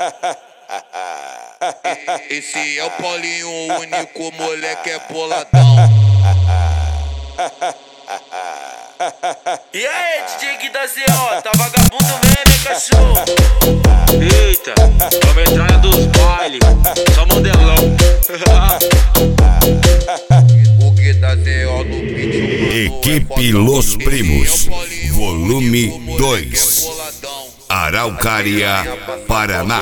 Esse é o Paulinho, o único moleque é boladão. E aí, DJ Gui da ZO, tá vagabundo mesmo, hein, cachorro? Eita, a metralha dos bailes, só modelão. O Gui da ZO no beat. Equipe Los Primos, volume 2, Araucária, Paraná.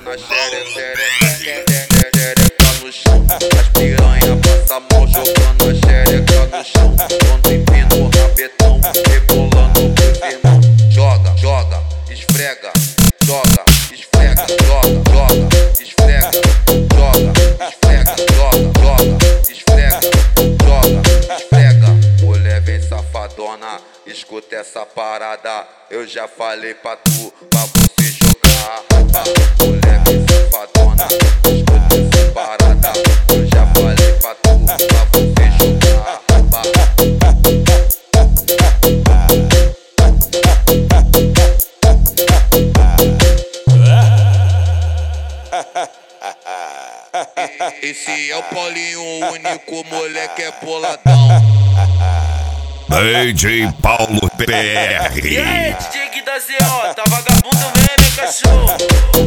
No chão, as piranha passa a mão jogando a xereca no chão. Quando empina o rabetão, rebolando pros irmão. Joga, joga, esfrega, joga, esfrega, joga, joga, esfrega, joga, esfrega, joga, joga, esfrega, joga, esfrega. Mulher vem safadona, escuta essa parada. Eu já falei pra tu, pra você jogar. Mulher vem safadona, escuta essa parada. Eu já falei pra tu, pra você jogar. Esse é o Paulinho, o único moleque é boladão. DJ Paulo E aí, PR. DJ Gui da ZO, tá vagabundo mesmo, hein, cachorro?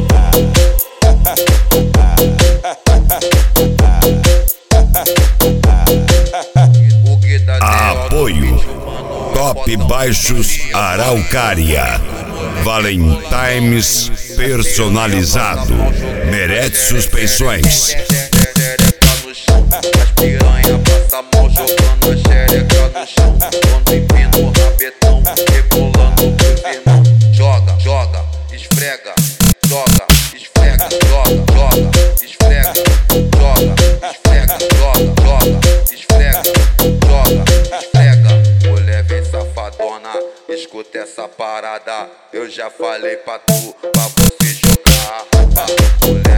O Gui da ZO Apoio Top Baixos Araucária. Valentimes personalizado. Merece suspensões. no chão, as piranha passa a mão jogando a xereca no chão. Quando empina o rabetão, rebolando pros irmão. Joga, joga, esfrega, joga, esfrega, joga, joga, esfrega, joga, esfrega, joga, joga, esfrega, joga, esfrega. Mulher vem safadona, escuta essa parada. Eu já falei pra tu, pra você jogar. Mulher